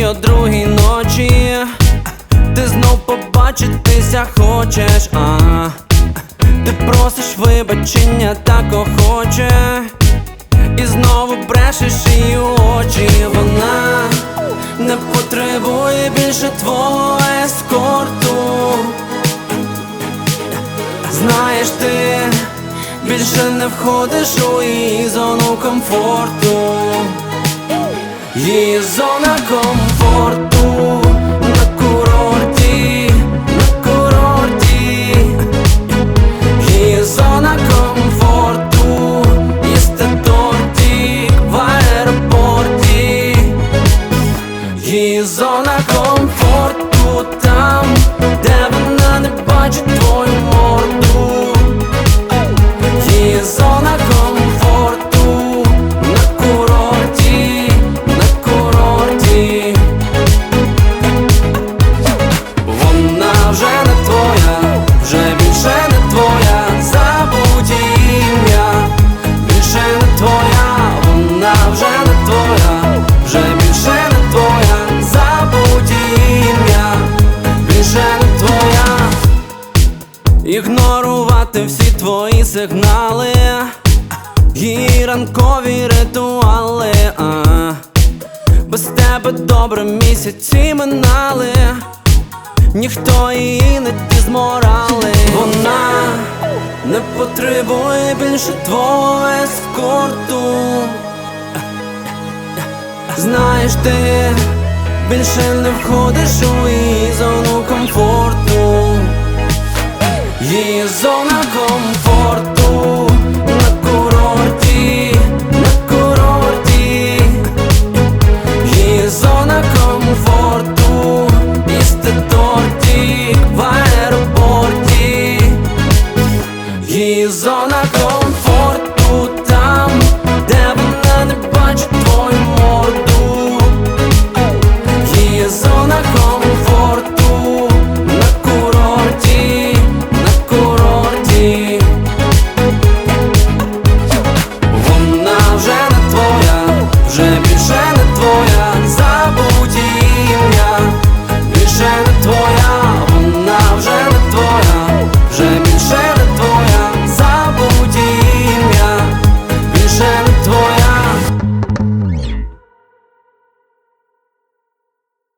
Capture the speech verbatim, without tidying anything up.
о другій ночі ти знов побачитися хочеш, а ти просиш вибачення так охоче, і знову брешеш її очі. Вона не потребує більше твого ескорту. Знаєш, ти більше не входиш у її зону комфорту. Її зона комфорту на курорті, на курорті. Її зона комфорту їсти тортик в аеропорті. Її зона комфорту там, де вона не бачить твою морду. Її зона комфорту на курорті, на курорті. Вона вже не твоя, вже більше не твоя, забудь ім'я. Більше не твоя, вона вже не твоя, вже більше не твоя, забудь ім'я. Більше не твоя. Ігнорувати всі твої сигнали, її ранкові ритуали, а без тебе добре місяці минали, ніхто її не ті морали. Вона не потребує більше твого ескорту. Знаєш, ти більше не входиш у її зону комфорту. Її зона